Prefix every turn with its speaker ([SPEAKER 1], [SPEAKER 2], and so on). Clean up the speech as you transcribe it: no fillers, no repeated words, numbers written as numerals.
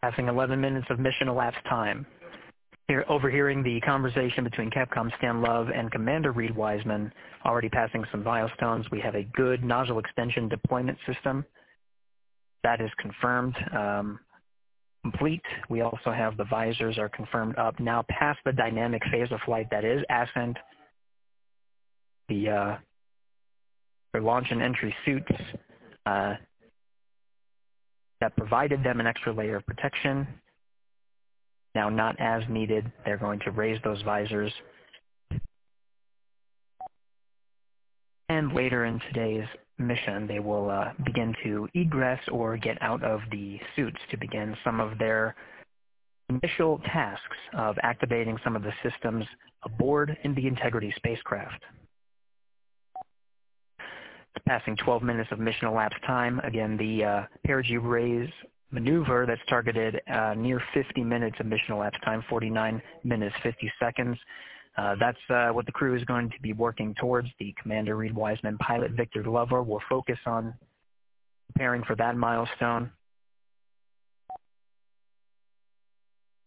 [SPEAKER 1] Passing 11 minutes of mission elapsed time. Here, overhearing the conversation between Capcom Stan Love and Commander Reed Wiseman, already passing some milestones. We have a good nozzle extension deployment system. That is confirmed. Complete. We also have the visors are confirmed up. Now past the dynamic phase of flight, that is ascent. Their launch and entry suits that provided them an extra layer of protection. Now not as needed. They're going to raise those visors. And later in today's mission, they will begin to egress or get out of the suits to begin some of their initial tasks of activating some of the systems aboard in the Integrity spacecraft. Passing 12 minutes of mission elapsed time. Again, the perigee raise maneuver that's targeted near 50 minutes of mission elapsed time, 49 minutes, 50 seconds. That's what the crew is going to be working towards. The Commander Reed Wiseman, pilot Victor Lover will focus on preparing for that milestone.